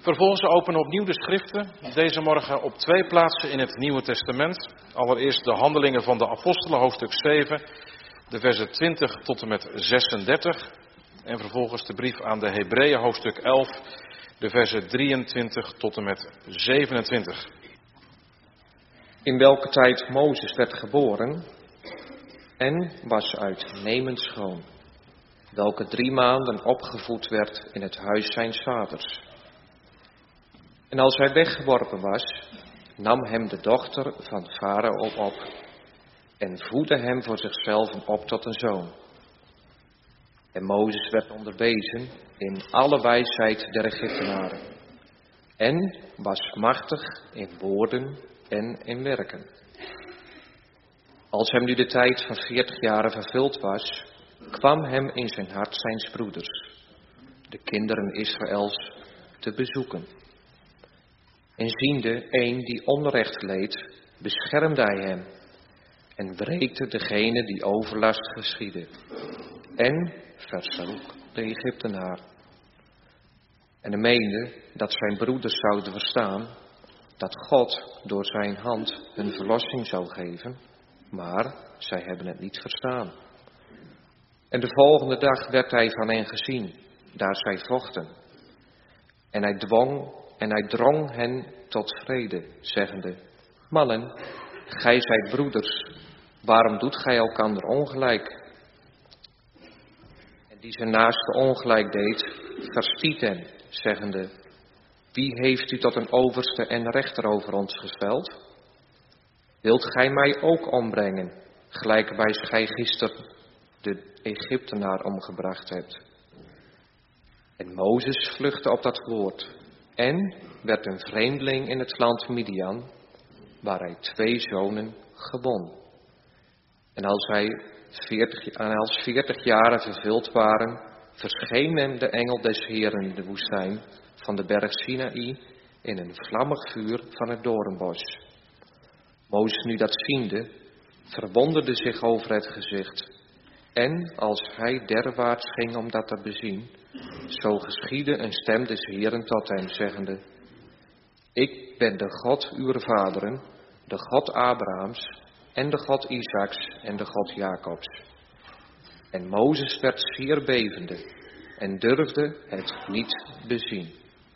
Vervolgens openen we opnieuw de schriften, deze morgen op 2 plaatsen in het Nieuwe Testament. Allereerst de Handelingen van de Apostelen, hoofdstuk 7, de versen 20 tot en met 36. En vervolgens de brief aan de Hebreeën, hoofdstuk 11, de versen 23 tot en met 27. In welke tijd Mozes werd geboren en was uitnemend schoon, welke 3 maanden opgevoed werd in het huis zijns vaders. En als hij weggeworpen was, nam hem de dochter van Farao op en voedde hem voor zichzelf op tot een zoon. En Mozes werd onderwezen in alle wijsheid der Egyptenaren en was machtig in woorden en in werken. Als hem nu de tijd van 40 jaren vervuld was, kwam hem in zijn hart zijns broeders, de kinderen Israëls, te bezoeken. En ziende een die onrecht leed, beschermde hij hem en wreekte degene die overlast geschiedde en versloeg de Egyptenaar. En hij meende dat zijn broeders zouden verstaan dat God door zijn hand hun verlossing zou geven, maar zij hebben het niet verstaan. En de volgende dag werd hij van hen gezien, daar zij vochten. En hij drong hen tot vrede, zeggende: Mannen, gij zijt broeders, waarom doet gij elkander ongelijk? En die zijn naaste ongelijk deed, verstiet hem, zeggende: Wie heeft u tot een overste en rechter over ons gesteld? Wilt gij mij ook ombrengen, gelijkerwijs gij gisteren de Egyptenaar omgebracht hebt? En Mozes vluchtte op dat woord en werd een vreemdeling in het land Midian, waar hij 2 zonen gewon. En als 40 jaren vervuld waren, verscheen hem de engel des Heeren in de woestijn van de berg Sinaï in een vlammig vuur van het doornbos. Mozes nu dat ziende, verwonderde zich over het gezicht. En als hij derwaarts ging om dat te bezien, zo geschiedde een stem des Heeren tot hem, zeggende: Ik ben de God uw vaderen, de God Abrahams en de God Isaaks en de God Jacobs. En Mozes werd zeer bevende en durfde het niet bezien.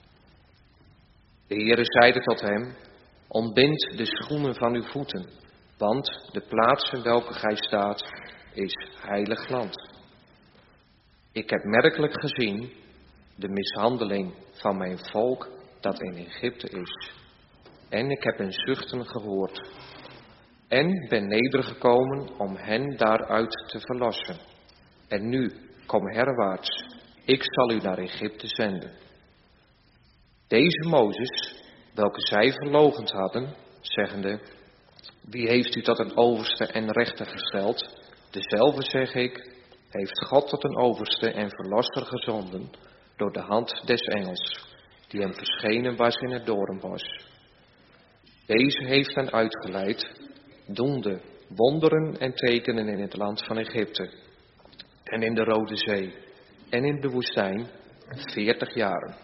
De Heere zeide tot hem: Ontbind de schoenen van uw voeten, want de plaats in welke gij staat is heilig land. Ik heb merkelijk gezien de mishandeling van mijn volk dat in Egypte is. En ik heb hun zuchten gehoord. En ben nedergekomen om hen daaruit te verlossen. En nu, kom herwaarts, ik zal u naar Egypte zenden. Deze Mozes, welke zij verloochend hadden, zeggende: Wie heeft u tot een overste en rechter gesteld? Dezelfde, zeg ik, heeft God tot een overste en verlosser gezonden door de hand des engels, die hem verschenen was in het doornbos. Deze heeft hen uitgeleid, doende wonderen en tekenen in het land van Egypte en in de Rode Zee en in de woestijn 40 jaren.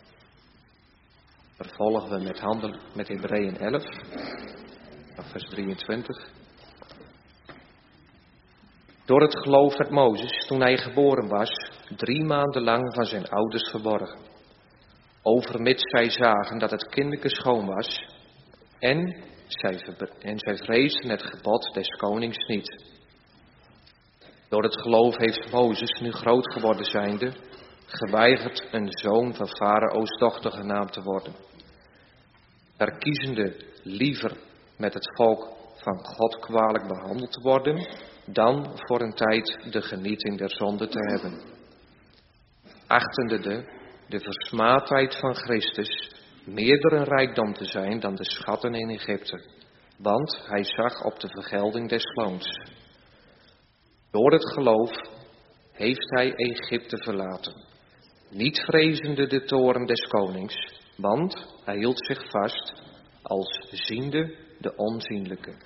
Vervolgen we met Hebreeën 11, vers 23. Door het geloof werd Mozes, toen hij geboren was, 3 maanden lang van zijn ouders verborgen. Overmits zij zagen dat het kindeke schoon was, en zij vreesden het gebod des konings niet. Door het geloof heeft Mozes, nu groot geworden zijnde, geweigerd een zoon van Farao's dochter genaamd te worden, verkiezende liever met het volk van God kwalijk behandeld te worden, dan voor een tijd de genieting der zonde te hebben. Achtende de versmaadheid van Christus meerder een rijkdom te zijn dan de schatten in Egypte, want hij zag op de vergelding des loons. Door het geloof heeft hij Egypte verlaten, niet vrezende de toorn des konings, want hij hield zich vast als ziende de onzienlijke.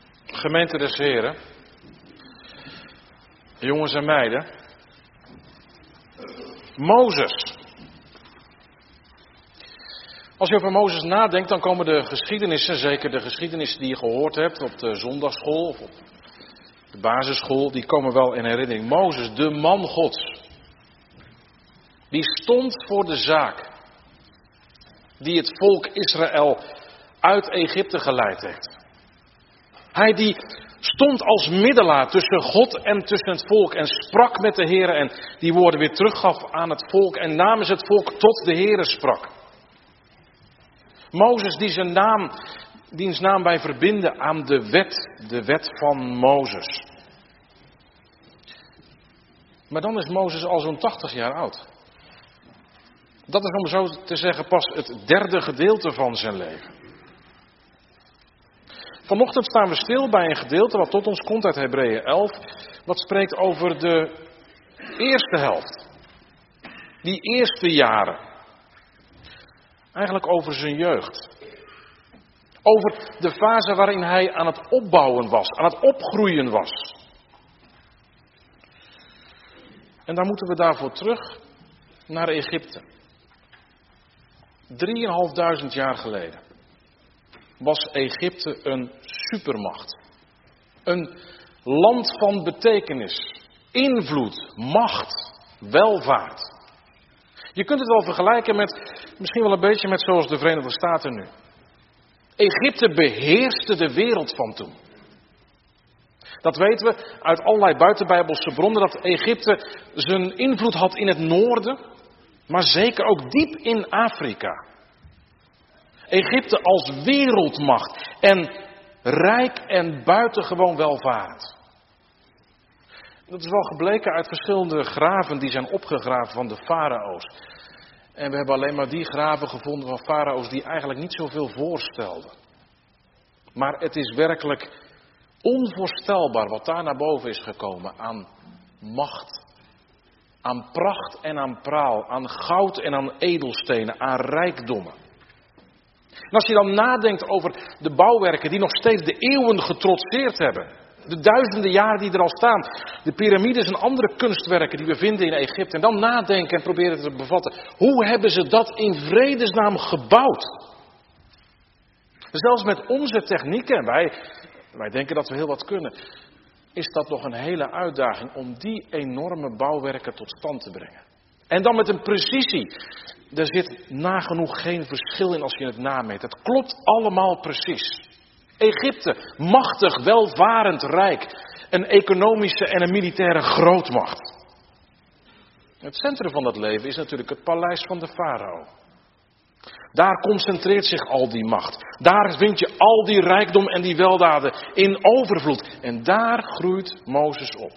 Gemeente des Heren, jongens en meiden, Mozes. Als je over Mozes nadenkt, dan komen de geschiedenissen, zeker de geschiedenissen die je gehoord hebt op de zondagschool of op de basisschool, die komen wel in herinnering. Mozes, de man Gods, die stond voor de zaak, die het volk Israël uit Egypte geleid heeft. Hij die stond als middelaar tussen God en tussen het volk en sprak met de Heere en die woorden weer teruggaf aan het volk en namens het volk tot de Heere sprak. Mozes die diens naam wij verbinden aan de wet van Mozes. Maar dan is Mozes al zo'n 80 jaar oud. Dat is om zo te zeggen pas het derde gedeelte van zijn leven. Vanochtend staan we stil bij een gedeelte wat tot ons komt uit Hebreeën 11. Wat spreekt over de eerste helft. Die eerste jaren. Eigenlijk over zijn jeugd. Over de fase waarin hij aan het opbouwen was, aan het opgroeien was. En dan moeten we daarvoor terug naar Egypte. 3.500 jaar geleden was Egypte een supermacht. Een land van betekenis, invloed, macht, welvaart. Je kunt het wel vergelijken met, misschien wel een beetje met zoals de Verenigde Staten nu. Egypte beheerste de wereld van toen. Dat weten we uit allerlei buitenbijbelse bronnen, dat Egypte zijn invloed had in het noorden, maar zeker ook diep in Afrika. Egypte als wereldmacht en rijk en buitengewoon welvarend. Dat is wel gebleken uit verschillende graven die zijn opgegraven van de farao's. En we hebben alleen maar die graven gevonden van farao's die eigenlijk niet zoveel voorstelden. Maar het is werkelijk onvoorstelbaar wat daar naar boven is gekomen aan macht, aan pracht en aan praal, aan goud en aan edelstenen, aan rijkdommen. En als je dan nadenkt over de bouwwerken die nog steeds de eeuwen getrotseerd hebben, de duizenden jaren die er al staan, de piramides en andere kunstwerken die we vinden in Egypte, en dan nadenken en proberen te bevatten, hoe hebben ze dat in vredesnaam gebouwd? Zelfs met onze technieken, wij denken dat we heel wat kunnen, is dat nog een hele uitdaging om die enorme bouwwerken tot stand te brengen. En dan met een precisie. Er zit nagenoeg geen verschil in als je het nameet. Het klopt allemaal precies. Egypte, machtig, welvarend, rijk. Een economische en een militaire grootmacht. Het centrum van dat leven is natuurlijk het paleis van de farao. Daar concentreert zich al die macht. Daar vind je al die rijkdom en die weldaden in overvloed. En daar groeit Mozes op.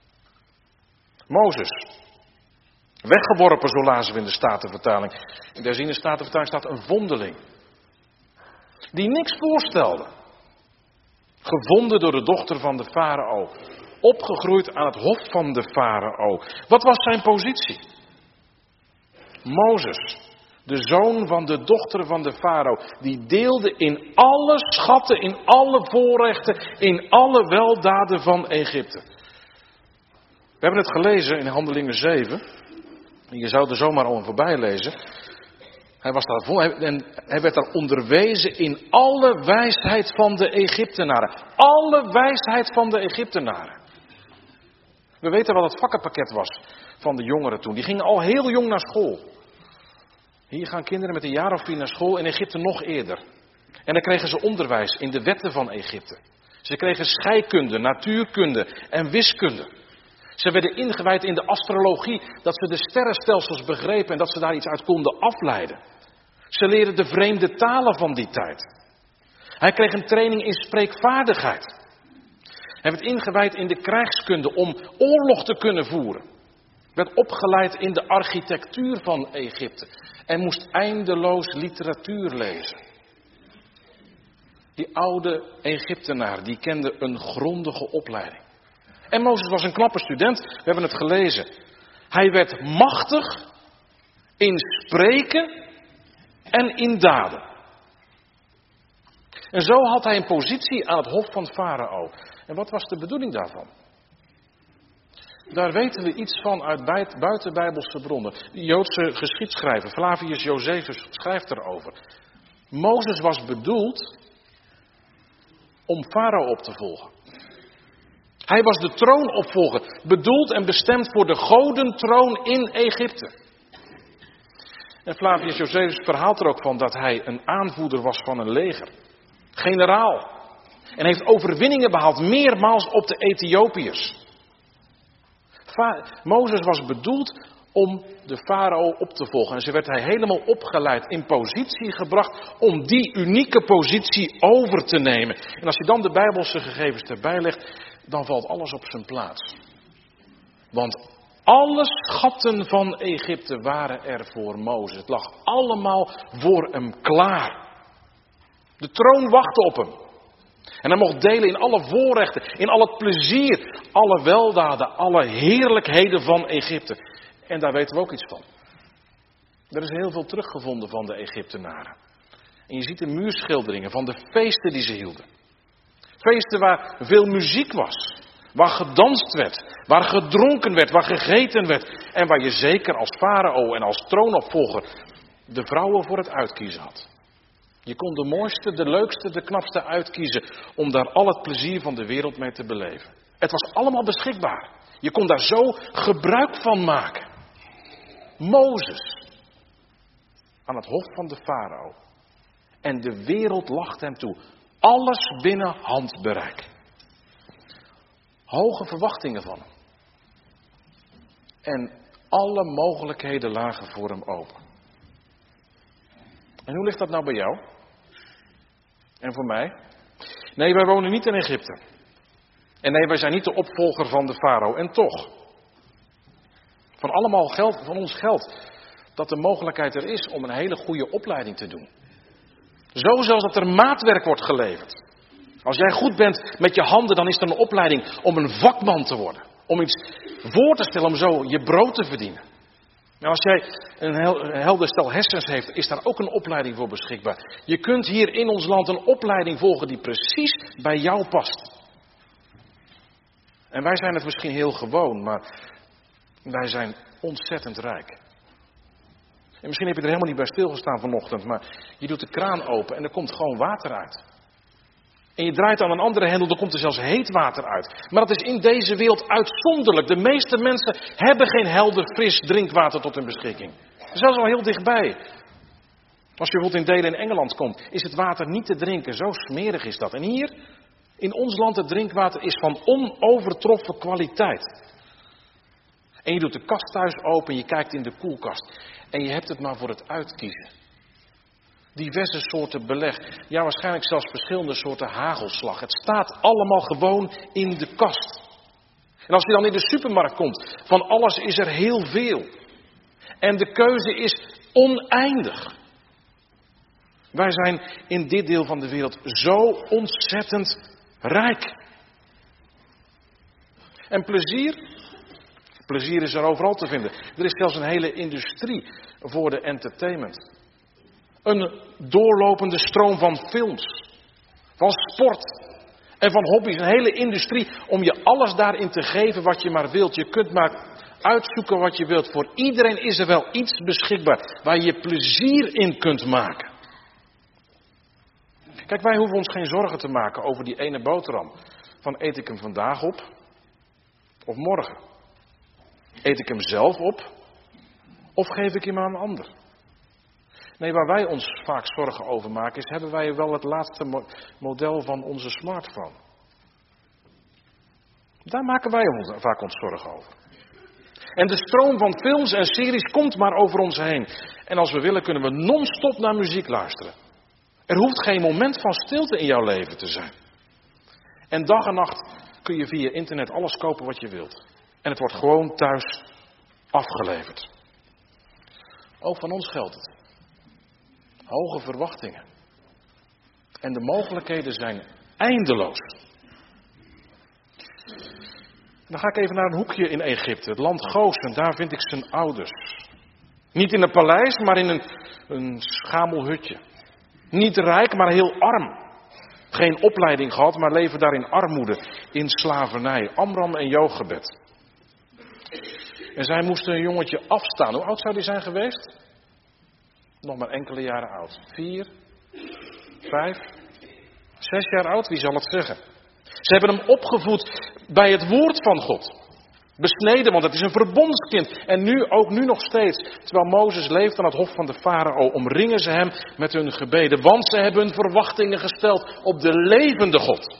Mozes. Weggeworpen, zo lazen we in de Statenvertaling. In de herziene Statenvertaling staat een vondeling. Die niks voorstelde. Gevonden door de dochter van de farao. Opgegroeid aan het hof van de farao. Wat was zijn positie? Mozes. De zoon van de dochter van de farao. Die deelde in alle schatten, in alle voorrechten, in alle weldaden van Egypte. We hebben het gelezen in Handelingen 7. Je zou er zomaar al voorbij lezen. Hij werd daar onderwezen in alle wijsheid van de Egyptenaren. Alle wijsheid van de Egyptenaren. We weten wat het vakkenpakket was van de jongeren toen. Die gingen al heel jong naar school. Hier gaan kinderen met een jaar of 4 naar school, in Egypte nog eerder. En dan kregen ze onderwijs in de wetten van Egypte. Ze kregen scheikunde, natuurkunde en wiskunde. Ze werden ingewijd in de astrologie, dat ze de sterrenstelsels begrepen en dat ze daar iets uit konden afleiden. Ze leerden de vreemde talen van die tijd. Hij kreeg een training in spreekvaardigheid. Hij werd ingewijd in de krijgskunde om oorlog te kunnen voeren. Werd opgeleid in de architectuur van Egypte en moest eindeloos literatuur lezen. Die oude Egyptenaar, die kende een grondige opleiding. En Mozes was een knappe student, we hebben het gelezen. Hij werd machtig in spreken en in daden. En zo had hij een positie aan het hof van Farao. En wat was de bedoeling daarvan? Daar weten we iets van uit buitenbijbelse bronnen. De Joodse geschiedschrijver Flavius Josephus schrijft erover. Mozes was bedoeld om Farao op te volgen. Hij was de troonopvolger, bedoeld en bestemd voor de godentroon in Egypte. En Flavius Josephus verhaalt er ook van dat hij een aanvoerder was van een leger. Generaal. En heeft overwinningen behaald, meermaals op de Ethiopiërs. Mozes was bedoeld om de farao op te volgen. En zo werd hij helemaal opgeleid, in positie gebracht om die unieke positie over te nemen. En als je dan de Bijbelse gegevens erbij legt, dan valt alles op zijn plaats. Want alle schatten van Egypte waren er voor Mozes. Het lag allemaal voor hem klaar. De troon wachtte op hem. En hij mocht delen in alle voorrechten, in al het plezier, alle weldaden, alle heerlijkheden van Egypte. En daar weten we ook iets van. Er is heel veel teruggevonden van de Egyptenaren. En je ziet de muurschilderingen van de feesten die ze hielden. Feesten waar veel muziek was. Waar gedanst werd. Waar gedronken werd. Waar gegeten werd. En waar je zeker als farao en als troonopvolger de vrouwen voor het uitkiezen had. Je kon de mooiste, de leukste, de knapste uitkiezen om daar al het plezier van de wereld mee te beleven. Het was allemaal beschikbaar. Je kon daar zo gebruik van maken. Mozes aan het hof van de farao. En de wereld lacht hem toe. Alles binnen handbereik. Hoge verwachtingen van hem. En alle mogelijkheden lagen voor hem open. En hoe ligt dat nou bij jou? En voor mij? Nee, wij wonen niet in Egypte. En nee, wij zijn niet de opvolger van de farao. En toch. Van ons geldt dat de mogelijkheid er is om een hele goede opleiding te doen. Zo zelfs dat er maatwerk wordt geleverd. Als jij goed bent met je handen, dan is er een opleiding om een vakman te worden. Om iets voor te stellen, om zo je brood te verdienen. En als jij een helder stel hersens heeft, is daar ook een opleiding voor beschikbaar. Je kunt hier in ons land een opleiding volgen die precies bij jou past. En wij zijn het misschien heel gewoon, maar wij zijn ontzettend rijk. En misschien heb je er helemaal niet bij stilgestaan vanochtend, maar je doet de kraan open en er komt gewoon water uit. En je draait aan een andere hendel, er komt er zelfs heet water uit. Maar dat is in deze wereld uitzonderlijk. De meeste mensen hebben geen helder, fris drinkwater tot hun beschikking. Zelfs al heel dichtbij. Als je bijvoorbeeld in delen in Engeland komt, is het water niet te drinken. Zo smerig is dat. En hier, in ons land, het drinkwater is van onovertroffen kwaliteit. En je doet de kast thuis open, je kijkt in de koelkast. En je hebt het maar voor het uitkiezen. Diverse soorten beleg. Ja, waarschijnlijk zelfs verschillende soorten hagelslag. Het staat allemaal gewoon in de kast. En als je dan in de supermarkt komt, van alles is er heel veel. En de keuze is oneindig. Wij zijn in dit deel van de wereld zo ontzettend rijk. En plezier? Plezier is er overal te vinden. Er is zelfs een hele industrie voor de entertainment. Een doorlopende stroom van films, van sport en van hobby's. Een hele industrie om je alles daarin te geven wat je maar wilt. Je kunt maar uitzoeken wat je wilt. Voor iedereen is er wel iets beschikbaar waar je plezier in kunt maken. Kijk, wij hoeven ons geen zorgen te maken over die ene boterham. Van eet ik hem vandaag op of morgen? Eet ik hem zelf op of geef ik hem aan een ander? Nee, waar wij ons vaak zorgen over maken is, hebben wij wel het laatste model van onze smartphone? Daar maken wij vaak ons zorgen over. En de stroom van films en series komt maar over ons heen. En als we willen kunnen we non-stop naar muziek luisteren. Er hoeft geen moment van stilte in jouw leven te zijn. En dag en nacht kun je via internet alles kopen wat je wilt. En het wordt gewoon thuis afgeleverd. Ook van ons geldt het. Hoge verwachtingen. En de mogelijkheden zijn eindeloos. Dan ga ik even naar een hoekje in Egypte, het land Gozen. Daar vind ik zijn ouders. Niet in een paleis, maar in een schamel hutje. Niet rijk, maar heel arm. Geen opleiding gehad, maar leven daar in armoede, in slavernij. Amram en Jochebed. En zij moesten een jongetje afstaan. Hoe oud zou die zijn geweest? Nog maar enkele jaren oud. 4, 5, 6 jaar oud, wie zal het zeggen? Ze hebben hem opgevoed bij het woord van God. Besneden, want het is een verbondskind. En nu, ook nu nog steeds, terwijl Mozes leeft aan het hof van de farao, omringen ze hem met hun gebeden. Want ze hebben hun verwachtingen gesteld op de levende God.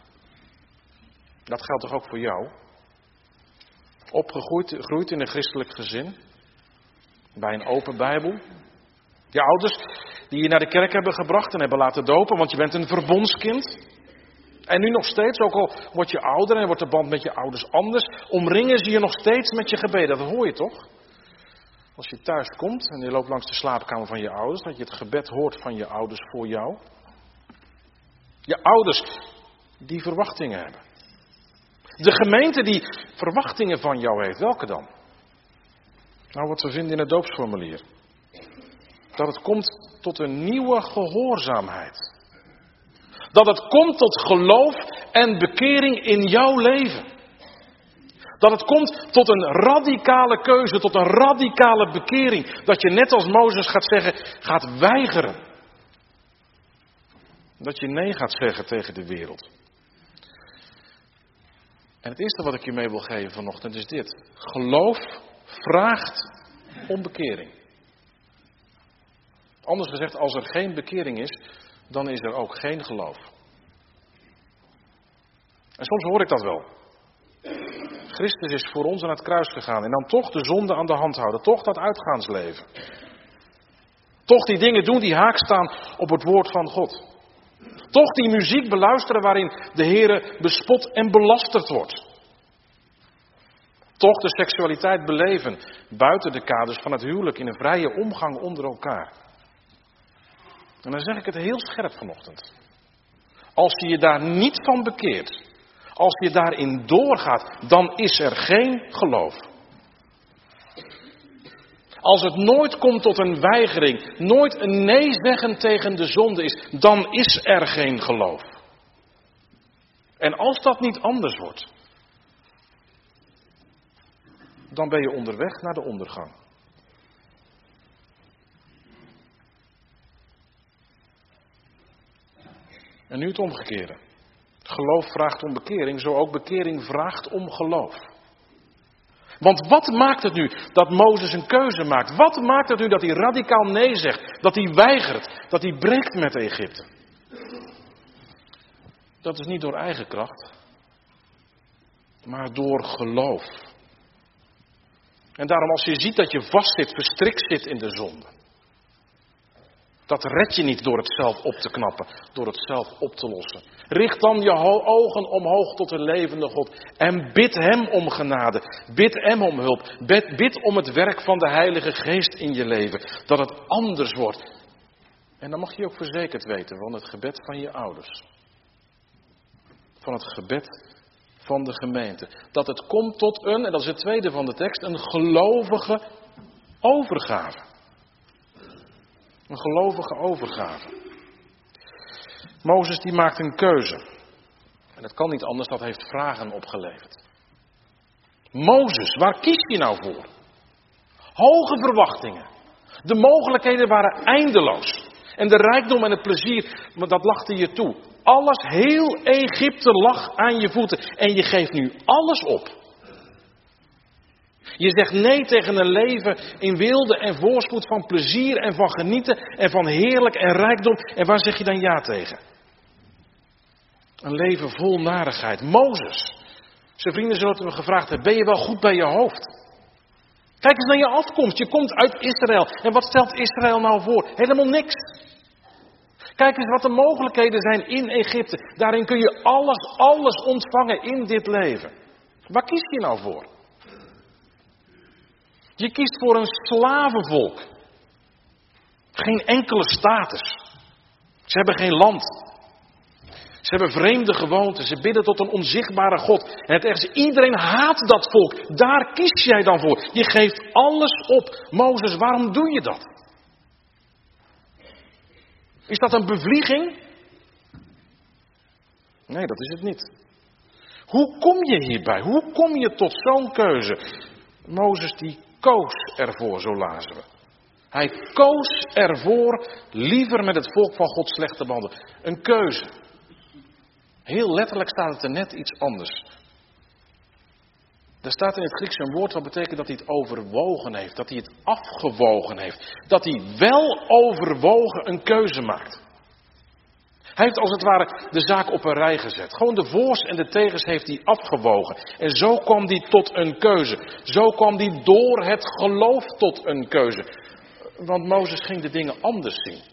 Dat geldt toch ook voor jou? Opgegroeid in een christelijk gezin. Bij een open Bijbel. Je ouders die je naar de kerk hebben gebracht en hebben laten dopen, want je bent een verbondskind. En nu nog steeds, ook al word je ouder en wordt de band met je ouders anders, omringen ze je nog steeds met je gebeden. Dat hoor je toch? Als je thuis komt en je loopt langs de slaapkamer van je ouders, dat je het gebed hoort van je ouders voor jou. Je ouders die verwachtingen hebben. De gemeente die verwachtingen van jou heeft, welke dan? Nou, wat we vinden in het doopsformulier. Dat het komt tot een nieuwe gehoorzaamheid. Dat het komt tot geloof en bekering in jouw leven. Dat het komt tot een radicale keuze, tot een radicale bekering. Dat je net als Mozes gaat zeggen, gaat weigeren. Dat je nee gaat zeggen tegen de wereld. En het eerste wat ik je mee wil geven vanochtend is dit. Geloof vraagt om bekering. Anders gezegd, als er geen bekering is, dan is er ook geen geloof. En soms hoor ik dat wel. Christus is voor ons aan het kruis gegaan en dan toch de zonde aan de hand houden. Toch dat uitgaansleven. Toch die dingen doen die haak staan op het woord van God. Toch die muziek beluisteren waarin de Heere bespot en belasterd wordt. Toch de seksualiteit beleven buiten de kaders van het huwelijk in een vrije omgang onder elkaar. En dan zeg ik het heel scherp vanochtend. Als je je daar niet van bekeert, als je daarin doorgaat, dan is er geen geloof. Als het nooit komt tot een weigering, nooit een nee zeggen tegen de zonde is, dan is er geen geloof. En als dat niet anders wordt, dan ben je onderweg naar de ondergang. En nu het omgekeerde. Geloof vraagt om bekering, zo ook bekering vraagt om geloof. Want wat maakt het nu dat Mozes een keuze maakt? Wat maakt het nu dat hij radicaal nee zegt? Dat hij weigert? Dat hij breekt met Egypte? Dat is niet door eigen kracht, maar door geloof. En daarom als je ziet dat je vastzit, verstrikt zit in de zonde. Dat red je niet door het zelf op te knappen, door het zelf op te lossen. Richt dan je ogen omhoog tot de levende God en bid hem om genade. Bid hem om hulp. Bid om het werk van de Heilige Geest in je leven. Dat het anders wordt. En dan mag je ook verzekerd weten van het gebed van je ouders. Van het gebed van de gemeente. Dat het komt tot een, en dat is het tweede van de tekst, een gelovige overgave. Een gelovige overgave. Mozes die maakt een keuze. En dat kan niet anders, dat heeft vragen opgeleverd. Mozes, waar kies je nou voor? Hoge verwachtingen. De mogelijkheden waren eindeloos. En de rijkdom en het plezier, dat lachte je toe. Alles, heel Egypte lag aan je voeten. En je geeft nu alles op. Je zegt nee tegen een leven in weelde en voorspoed van plezier en van genieten en van heerlijk en rijkdom. En waar zeg je dan ja tegen? Een leven vol narigheid. Mozes. Zijn vrienden zullen hem gevraagd hebben, ben je wel goed bij je hoofd? Kijk eens naar je afkomst. Je komt uit Israël. En wat stelt Israël nou voor? Helemaal niks. Kijk eens wat de mogelijkheden zijn in Egypte. Daarin kun je alles ontvangen in dit leven. Waar kies je nou voor? Je kiest voor een slavenvolk. Geen enkele status. Ze hebben geen land. Ze hebben vreemde gewoonten. Ze bidden tot een onzichtbare God. En het ergste, iedereen haat dat volk. Daar kies jij dan voor. Je geeft alles op. Mozes, waarom doe je dat? Is dat een bevlieging? Nee, dat is het niet. Hoe kom je hierbij? Hoe kom je tot zo'n keuze? Mozes die koos ervoor, zo lazen we. Hij koos ervoor liever met het volk van God slecht te behandelen. Een keuze. Heel letterlijk staat het er net iets anders. Er staat in het Grieks een woord wat betekent dat hij het overwogen heeft. Dat hij het afgewogen heeft. Dat hij wel overwogen een keuze maakt. Hij heeft als het ware de zaak op een rij gezet. Gewoon de voor's en de tegens heeft hij afgewogen. En zo kwam hij tot een keuze. Zo kwam hij door het geloof tot een keuze. Want Mozes ging de dingen anders zien.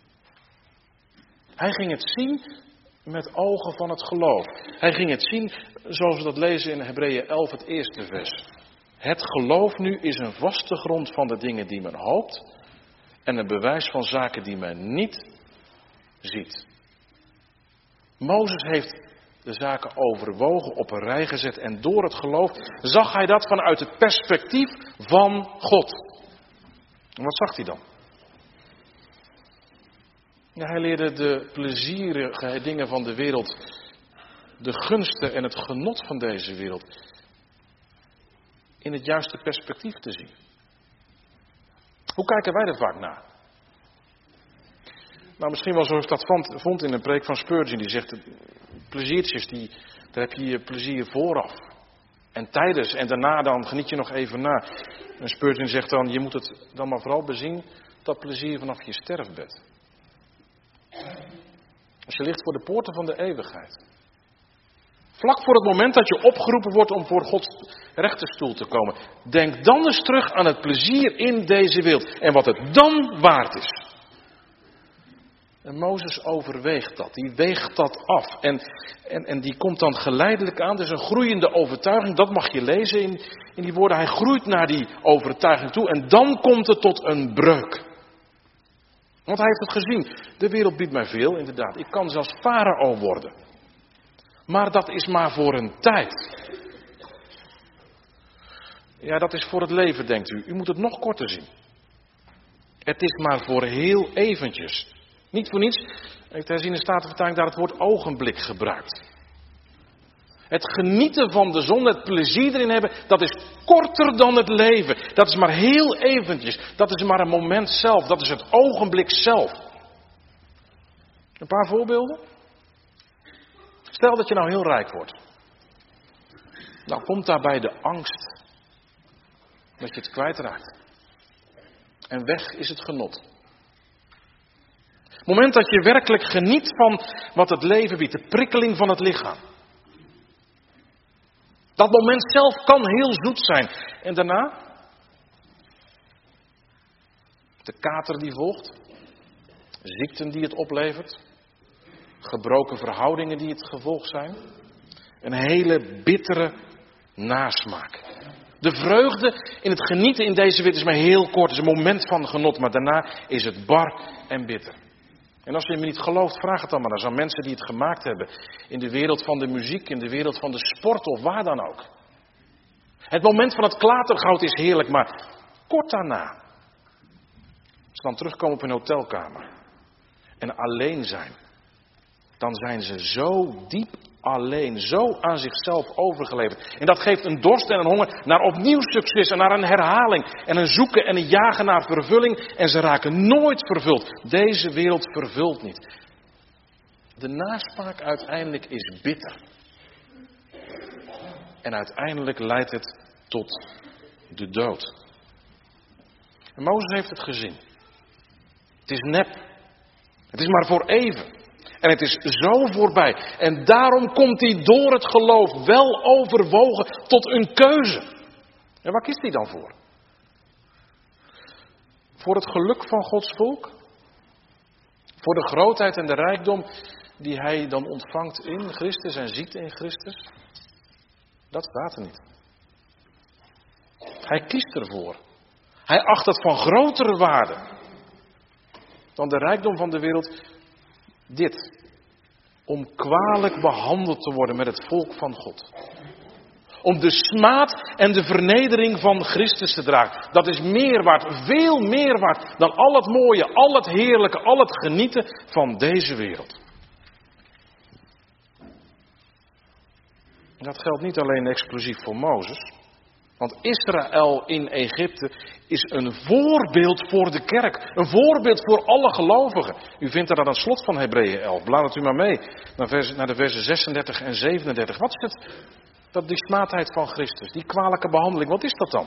Hij ging het zien met ogen van het geloof. Hij ging het zien zoals we dat lezen in Hebreeën 11, het eerste vers. Het geloof nu is een vaste grond van de dingen die men hoopt. En een bewijs van zaken die men niet ziet. Mozes heeft de zaken overwogen, op een rij gezet. En door het geloof zag hij dat vanuit het perspectief van God. En wat zag hij dan? Ja, hij leerde de plezierige dingen van de wereld, de gunsten en het genot van deze wereld, in het juiste perspectief te zien. Hoe kijken wij er vaak naar? Nou, misschien wel zoals ik dat vond in een preek van Spurgeon. Die zegt, pleziertjes, daar heb je je plezier vooraf. En tijdens en daarna dan geniet je nog even na. En Spurgeon zegt dan, je moet het dan maar vooral bezien, dat plezier vanaf je sterfbed. Als je ligt voor de poorten van de eeuwigheid. Vlak voor het moment dat je opgeroepen wordt om voor Gods rechterstoel te komen. Denk dan eens terug aan het plezier in deze wereld. En wat het dan waard is. En Mozes overweegt dat. Die weegt dat af. En die komt dan geleidelijk aan. Dus een groeiende overtuiging. Dat mag je lezen in die woorden. Hij groeit naar die overtuiging toe. En dan komt het tot een breuk. Want hij heeft het gezien. De wereld biedt mij veel, inderdaad. Ik kan zelfs farao worden. Maar dat is maar voor een tijd. Ja, dat is voor het leven, denkt u. U moet het nog korter zien. Het is maar voor heel eventjes. Niet voor niets heeft hij in de Statenvertaling daar het woord ogenblik gebruikt. Het genieten van de zon, het plezier erin hebben, dat is korter dan het leven. Dat is maar heel eventjes. Dat is maar een moment zelf. Dat is het ogenblik zelf. Een paar voorbeelden. Stel dat je nou heel rijk wordt. Dan komt daarbij de angst dat je het kwijtraakt. En weg is het genot. Het moment dat je werkelijk geniet van wat het leven biedt, de prikkeling van het lichaam. Dat moment zelf kan heel zoet zijn. En daarna? De kater die volgt. Ziekten die het oplevert. Gebroken verhoudingen die het gevolg zijn. Een hele bittere nasmaak. De vreugde in het genieten in deze wereld is maar heel kort. Het is een moment van genot. Maar daarna is het bar en bitter. En als je me niet gelooft, vraag het dan maar eens aan mensen die het gemaakt hebben. In de wereld van de muziek, in de wereld van de sport of waar dan ook. Het moment van het klatergoud is heerlijk, maar kort daarna. Als ze dan terugkomen op hun hotelkamer en alleen zijn. Dan zijn ze zo diep alleen, zo aan zichzelf overgeleverd. En dat geeft een dorst en een honger naar opnieuw succes en naar een herhaling. En een zoeken en een jagen naar vervulling. En ze raken nooit vervuld. Deze wereld vervult niet. De nasmaak uiteindelijk is bitter. En uiteindelijk leidt het tot de dood. En Mozes heeft het gezien. Het is nep. Het is maar voor even. En het is zo voorbij. En daarom komt hij door het geloof wel overwogen tot een keuze. En waar kiest hij dan voor? Voor het geluk van Gods volk? Voor de grootheid en de rijkdom die hij dan ontvangt in Christus en ziet in Christus? Dat staat er niet. Hij kiest ervoor. Hij acht het van grotere waarde dan de rijkdom van de wereld. Dit. Om kwalijk behandeld te worden met het volk van God. Om de smaad en de vernedering van Christus te dragen. Dat is meer waard, veel meer waard dan al het mooie, al het heerlijke, al het genieten van deze wereld. En dat geldt niet alleen exclusief voor Mozes. Want Israël in Egypte is een voorbeeld voor de kerk. Een voorbeeld voor alle gelovigen. U vindt dat aan het slot van Hebreeën 11. Bladert u maar mee naar de versen 36 en 37. Wat is het? Dat die smaadheid van Christus, die kwalijke behandeling, wat is dat dan?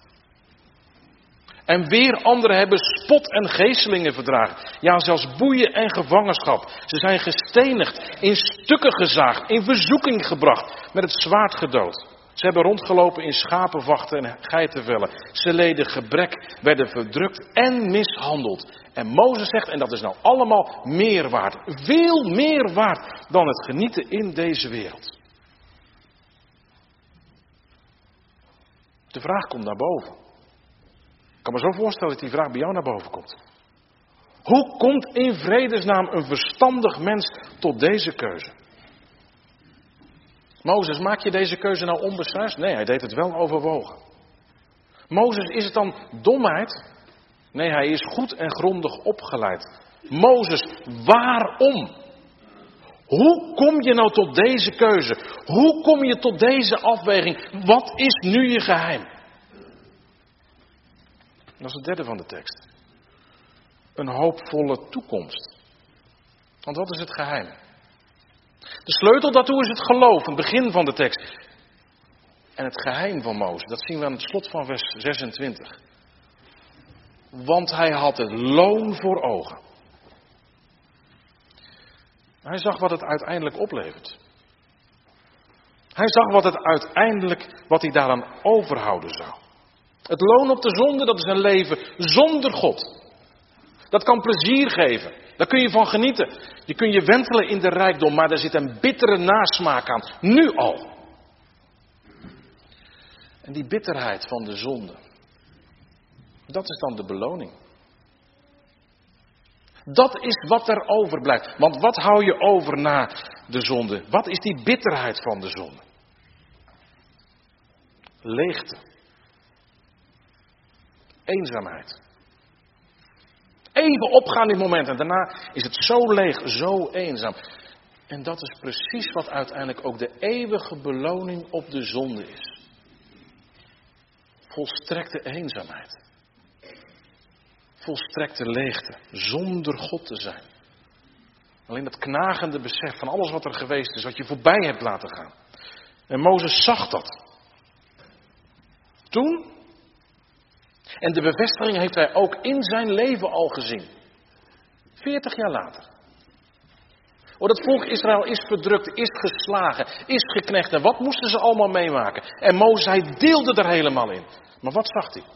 En weer anderen hebben spot en geeselingen verdragen. Ja, zelfs boeien en gevangenschap. Ze zijn gestenigd, in stukken gezaagd, in verzoeking gebracht, met het zwaard gedood. Ze hebben rondgelopen in schapenvachten en geitenvellen. Ze leden gebrek, werden verdrukt en mishandeld. En Mozes zegt, en dat is nou allemaal meer waard. Veel meer waard dan het genieten in deze wereld. De vraag komt naar boven. Ik kan me zo voorstellen dat die vraag bij jou naar boven komt. Hoe komt in vredesnaam een verstandig mens tot deze keuze? Mozes, maak je deze keuze nou onbesuisd? Nee, hij deed het wel overwogen. Mozes, is het dan domheid? Nee, hij is goed en grondig opgeleid. Mozes, waarom? Hoe kom je nou tot deze keuze? Hoe kom je tot deze afweging? Wat is nu je geheim? Dat is het derde van de tekst. Een hoopvolle toekomst. Want wat is het geheim? De sleutel daartoe is het geloof, het begin van de tekst. En het geheim van Mozes, dat zien we aan het slot van vers 26. Want hij had het loon voor ogen. Hij zag wat het uiteindelijk oplevert. Hij zag wat hij daaraan overhouden zou. Het loon op de zonde, dat is een leven zonder God. Dat kan plezier geven. Daar kun je van genieten. Je kunt je wentelen in de rijkdom, maar er zit een bittere nasmaak aan. Nu al. En die bitterheid van de zonde, dat is dan de beloning. Dat is wat er overblijft. Want wat hou je over na de zonde? Wat is die bitterheid van de zonde? Leegte. Eenzaamheid. Even opgaan in het moment en daarna is het zo leeg, zo eenzaam. En dat is precies wat uiteindelijk ook de eeuwige beloning op de zonde is. Volstrekte eenzaamheid. Volstrekte leegte, zonder God te zijn. Alleen dat knagende besef van alles wat er geweest is, wat je voorbij hebt laten gaan. En Mozes zag dat. Toen. En de bevestiging heeft hij ook in zijn leven al gezien. 40 jaar later. Oh, dat volk Israël is verdrukt, is geslagen, is geknecht. En wat moesten ze allemaal meemaken? En Mozes, hij deelde er helemaal in. Maar wat zag hij?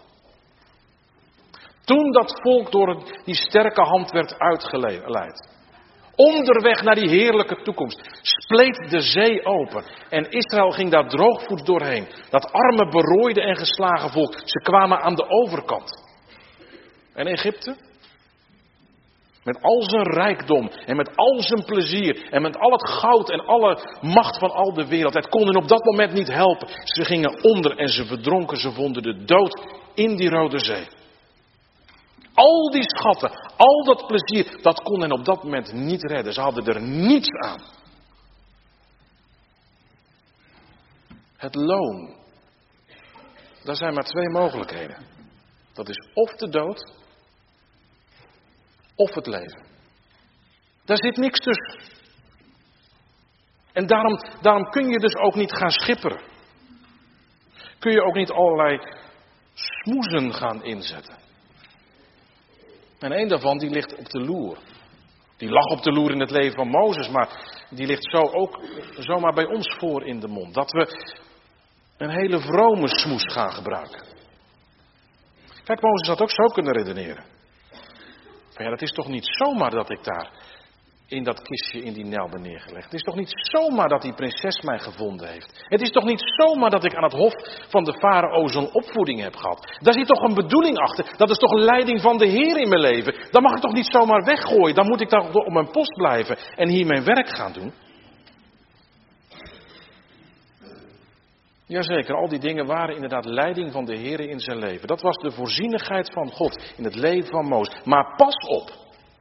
Toen dat volk door die sterke hand werd uitgeleid. Onderweg naar die heerlijke toekomst. Spleet de zee open. En Israël ging daar droogvoets doorheen. Dat arme, berooide en geslagen volk. Ze kwamen aan de overkant. En Egypte? Met al zijn rijkdom. En met al zijn plezier. En met al het goud en alle macht van al de wereld. Het kon hen op dat moment niet helpen. Ze gingen onder en ze verdronken. Ze vonden de dood in die Rode Zee. Al die schatten, al dat plezier, dat kon hen op dat moment niet redden. Ze hadden er niets aan. Het loon. Daar zijn maar twee mogelijkheden. Dat is of de dood, of het leven. Daar zit niks tussen. En daarom kun je dus ook niet gaan schipperen. Kun je ook niet allerlei smoezen gaan inzetten. En één daarvan, die ligt op de loer. Die lag op de loer in het leven van Mozes, maar die ligt zo ook zomaar bij ons voor in de mond. Dat we een hele vrome smoes gaan gebruiken. Kijk, Mozes had ook zo kunnen redeneren. Van ja, dat is toch niet zomaar dat ik daar in dat kistje in die Nijl ben neergelegd. Het is toch niet zomaar dat die prinses mij gevonden heeft. Het is toch niet zomaar dat ik aan het hof van de farao zo'n opvoeding heb gehad. Daar zit toch een bedoeling achter. Dat is toch een leiding van de Heer in mijn leven. Dat mag ik toch niet zomaar weggooien. Dan moet ik toch op mijn post blijven en hier mijn werk gaan doen. Jazeker, al die dingen waren inderdaad leiding van de Heer in zijn leven. Dat was de voorzienigheid van God in het leven van Mozes. Maar pas op.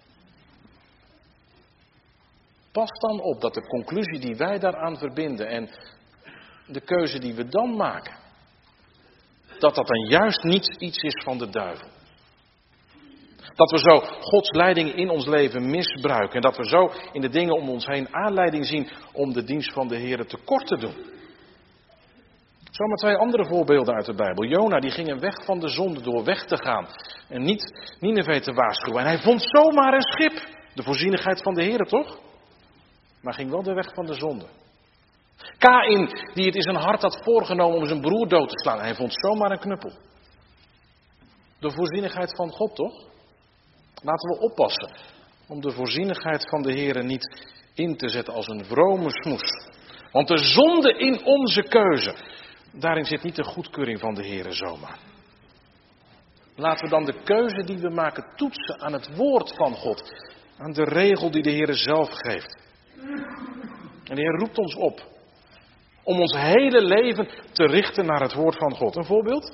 Pas dan op dat de conclusie die wij daaraan verbinden en de keuze die we dan maken, dat dat dan juist niet iets is van de duivel. Dat we zo Gods leiding in ons leven misbruiken. En dat we zo in de dingen om ons heen aanleiding zien om de dienst van de Heer tekort te doen. Zomaar 2 andere voorbeelden uit de Bijbel. Jona die ging een weg van de zonde door weg te gaan. En niet Nineve te waarschuwen. En hij vond zomaar een schip. De voorzienigheid van de Heer toch? Maar ging wel de weg van de zonde. Kaïn die het in zijn hart had voorgenomen om zijn broer dood te slaan. En hij vond zomaar een knuppel. De voorzienigheid van God toch? Laten we oppassen om de voorzienigheid van de Heer niet in te zetten als een vrome smoes. Want de zonde in onze keuze, daarin zit niet de goedkeuring van de Heer zomaar. Laten we dan de keuze die we maken toetsen aan het woord van God. Aan de regel die de Heer zelf geeft. En de Heer roept ons op om ons hele leven te richten naar het woord van God. Een voorbeeld?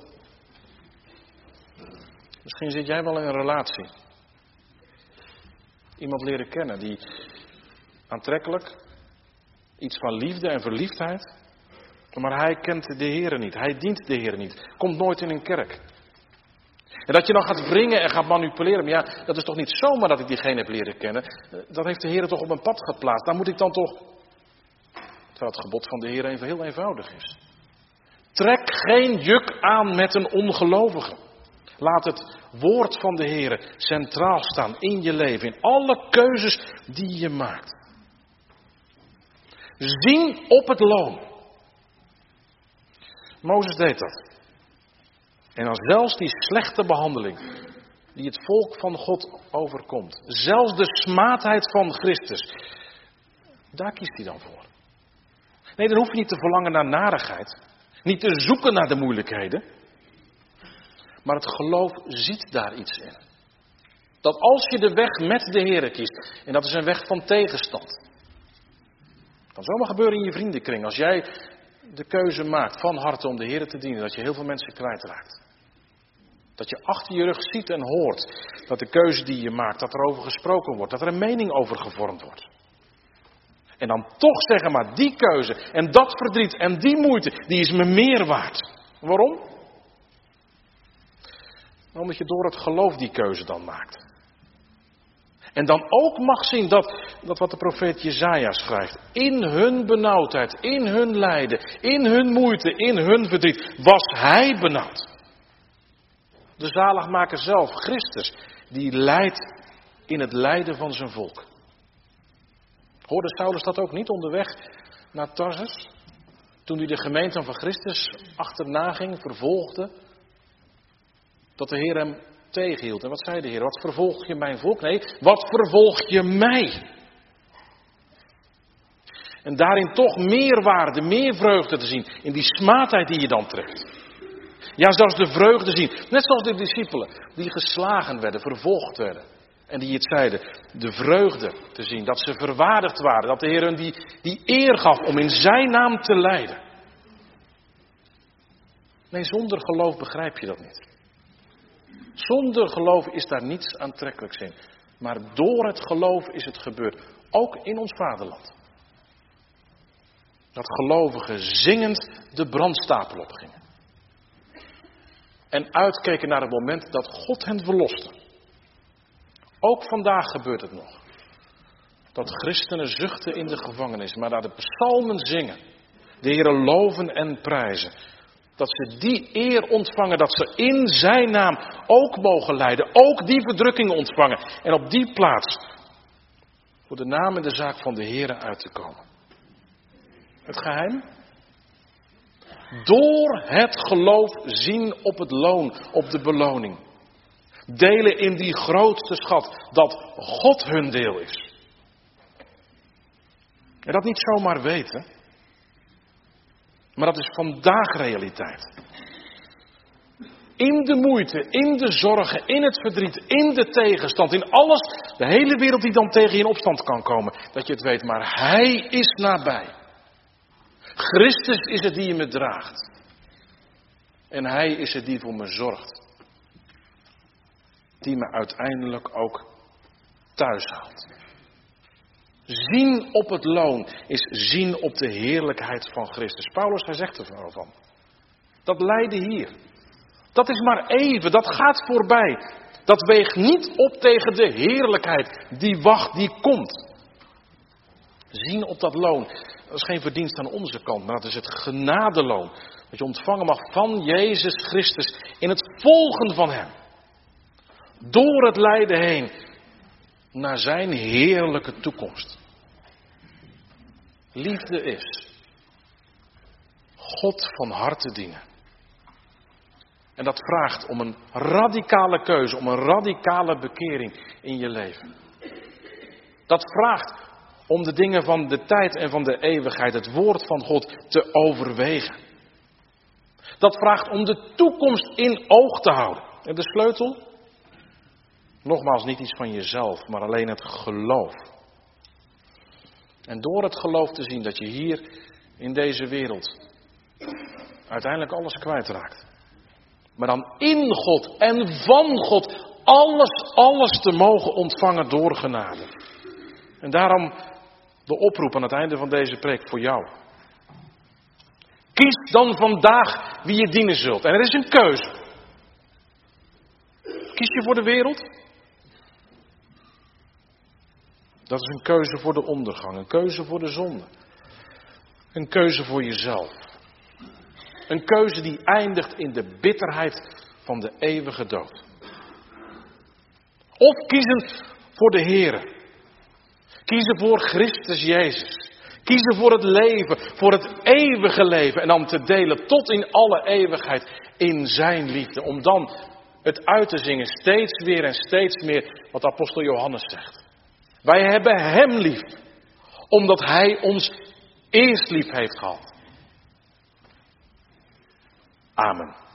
Misschien zit jij wel in een relatie. Iemand leren kennen die aantrekkelijk, iets van liefde en verliefdheid. Maar hij kent de Heer niet, hij dient de Heer niet, komt nooit in een kerk. En dat je dan gaat wringen en gaat manipuleren, maar ja, dat is toch niet zomaar dat ik diegene heb leren kennen. Dat heeft de Heer toch op een pad geplaatst, daar moet ik dan toch... Terwijl het gebod van de Heer even heel eenvoudig is. Trek geen juk aan met een ongelovige. Laat het woord van de Heer centraal staan in je leven, in alle keuzes die je maakt. Zien op het loon. Mozes deed dat. En dan zelfs die slechte behandeling die het volk van God overkomt. Zelfs de smaadheid van Christus. Daar kiest hij dan voor. Nee, dan hoef je niet te verlangen naar narigheid. Niet te zoeken naar de moeilijkheden. Maar het geloof ziet daar iets in. Dat als je de weg met de Heer kiest. En dat is een weg van tegenstand. Kan zomaar gebeuren in je vriendenkring. Als jij de keuze maakt van harte om de Heer te dienen. Dat je heel veel mensen kwijtraakt. Dat je achter je rug ziet en hoort. Dat de keuze die je maakt, dat er over gesproken wordt. Dat er een mening over gevormd wordt. En dan toch zeggen, maar die keuze en dat verdriet en die moeite, die is me meer waard. Waarom? Omdat je door het geloof die keuze dan maakt. En dan ook mag zien dat wat de profeet Jesaja schrijft. In hun benauwdheid, in hun lijden, in hun moeite, in hun verdriet, was hij benauwd. De zaligmaker zelf, Christus, die lijdt in het lijden van zijn volk. Hoorde Saulus dat ook niet onderweg naar Tarsus? Toen hij de gemeente van Christus achterna ging, vervolgde. Dat de Heer hem tegenhield. En wat zei de Heer? Wat vervolg je mijn volk? Nee, wat vervolg je mij? En daarin toch meer waarde, meer vreugde te zien. In die smaadheid die je dan treft. Ja, zelfs de vreugde zien. Net zoals de discipelen die geslagen werden, vervolgd werden. En die het zeiden, de vreugde te zien, dat ze verwaardigd waren. Dat de Heer hun die eer gaf om in zijn naam te lijden. Nee, zonder geloof begrijp je dat niet. Zonder geloof is daar niets aantrekkelijks in. Maar door het geloof is het gebeurd. Ook in ons vaderland. Dat gelovigen zingend de brandstapel opgingen. En uitkeken naar het moment dat God hen verloste. Ook vandaag gebeurt het nog. Dat christenen zuchten in de gevangenis, maar naar de psalmen zingen. De Heere loven en prijzen. Dat ze die eer ontvangen, dat ze in zijn naam ook mogen lijden. Ook die verdrukkingen ontvangen. En op die plaats voor de naam en de zaak van de Heere uit te komen. Het geheim? Door het geloof zien op het loon, op de beloning. Delen in die grootste schat, dat God hun deel is. En dat niet zomaar weten. Maar dat is vandaag realiteit. In de moeite, in de zorgen, in het verdriet, in de tegenstand, in alles, de hele wereld die dan tegen je in opstand kan komen. Dat je het weet, maar hij is nabij. Christus is het die me draagt. En hij is het die voor me zorgt. Die me uiteindelijk ook thuis haalt. Zien op het loon is zien op de heerlijkheid van Christus. Paulus, hij zegt er van. Dat lijden hier. Dat is maar even, dat gaat voorbij. Dat weegt niet op tegen de heerlijkheid die wacht, die komt. Zien op dat loon, dat is geen verdienst aan onze kant, maar dat is het genadeloon. Dat je ontvangen mag van Jezus Christus in het volgen van Hem. Door het lijden heen naar zijn heerlijke toekomst. Liefde is God van harte dienen. En dat vraagt om een radicale keuze, om een radicale bekering in je leven. Dat vraagt om de dingen van de tijd en van de eeuwigheid, het woord van God, te overwegen. Dat vraagt om de toekomst in oog te houden. En de sleutel? Nogmaals, niet iets van jezelf, maar alleen het geloof. En door het geloof te zien dat je hier in deze wereld uiteindelijk alles kwijtraakt. Maar dan in God en van God alles te mogen ontvangen door genade. En daarom de oproep aan het einde van deze preek voor jou. Kies dan vandaag wie je dienen zult. En er is een keuze. Kies je voor de wereld? Dat is een keuze voor de ondergang, een keuze voor de zonde. Een keuze voor jezelf. Een keuze die eindigt in de bitterheid van de eeuwige dood. Of kiezen voor de Here. Kiezen voor Christus Jezus. Kiezen voor het leven, voor het eeuwige leven. En dan te delen tot in alle eeuwigheid in zijn liefde. Om dan het uit te zingen steeds weer en steeds meer wat apostel Johannes zegt. Wij hebben hem lief, omdat hij ons eerst lief heeft gehad. Amen.